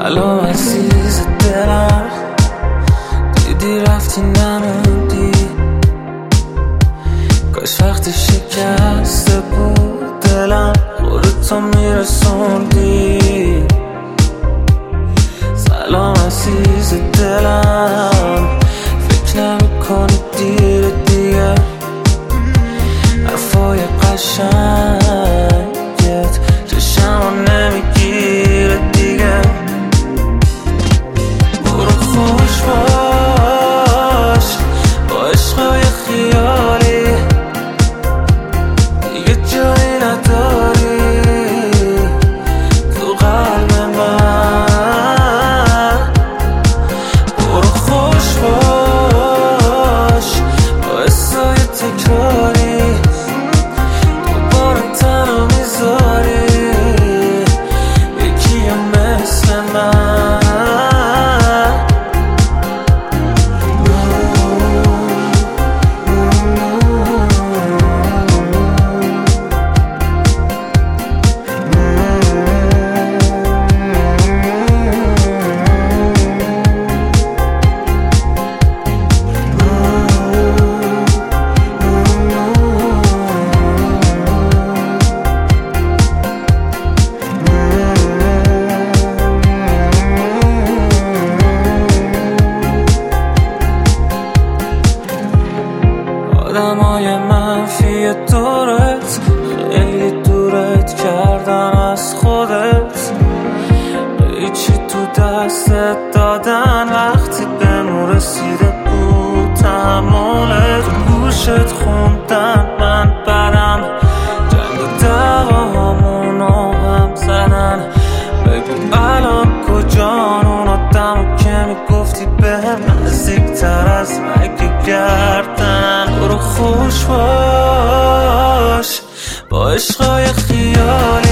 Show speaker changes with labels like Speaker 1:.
Speaker 1: سلام عزیز دلم، دیدی رفتی نموندی. کاش وقتی شکسته بود دلم خودتو میرسوندی. سلام عزیز دلم، فکر نمی‌کنی دیر دیگه حرفای قشنگت چشمو نمیگیره دیگه. برو خوش باش با عشقای خیالی، دیگه جایی نداری تو قلب من. برو خوش باش با حسای تکراری، دوباره تنها میذاری یکی مثل من. آدمای منفی دورت خیلی دورت کردن از خودت، هیچی تو دستت دادن وقتی بهمون رسیده بود تحملت. گوشت خوندن من برم، جنگ و دعواهامونو هم زدن. بگو الان کجان اون آدمو که میگفتی بهم نزدیکتر از رگ گردن. برو خوش باش با عشقای خیالی،